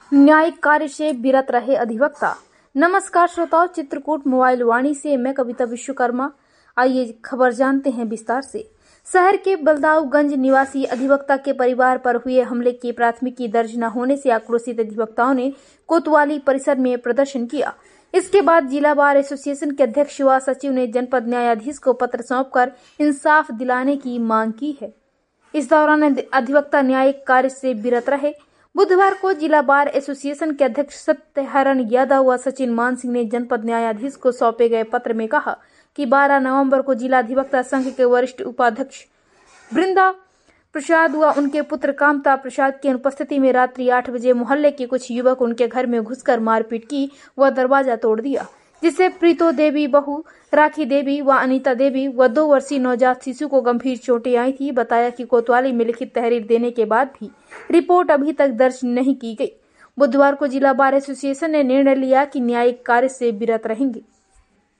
न्यायिक कार्य से विरत रहे अधिवक्ता। नमस्कार श्रोताओं, चित्रकूट मोबाइल वाणी से मैं कविता विश्वकर्मा। आइए खबर जानते हैं विस्तार से। शहर के बलदाऊगंज निवासी अधिवक्ता के परिवार पर हुए हमले की प्राथमिकी दर्ज न होने से आक्रोशित अधिवक्ताओं ने कोतवाली परिसर में प्रदर्शन किया। इसके बाद जिला बार एसोसिएशन के अध्यक्ष व सचिव ने जनपद न्यायाधीश को पत्र सौंपकर इंसाफ दिलाने की मांग की है। इस दौरान अधिवक्ता न्यायिक कार्य से विरत रहे। बुधवार को जिला बार एसोसिएशन के अध्यक्ष सत्यहरण यादव व सचिन मान सिंह ने जनपद न्यायाधीश को सौंपे गए पत्र में कहा कि 12 नवंबर को जिला अधिवक्ता संघ के वरिष्ठ उपाध्यक्ष बृंदा प्रसाद व उनके पुत्र कामता प्रसाद की अनुपस्थिति में रात्रि 8 बजे मोहल्ले के कुछ युवक उनके घर में घुसकर मारपीट की व दरवाजा तोड़ दिया, जिससे प्रीतो देवी बहू राखी देवी व अनीता देवी व 2 वर्षीय नवजात शिशु को गंभीर चोटें आई थी। बताया कि कोतवाली में लिखित तहरीर देने के बाद भी रिपोर्ट अभी तक दर्ज नहीं की गई। बुधवार को जिला बार एसोसिएशन ने निर्णय लिया कि न्यायिक कार्य से विरत रहेंगे।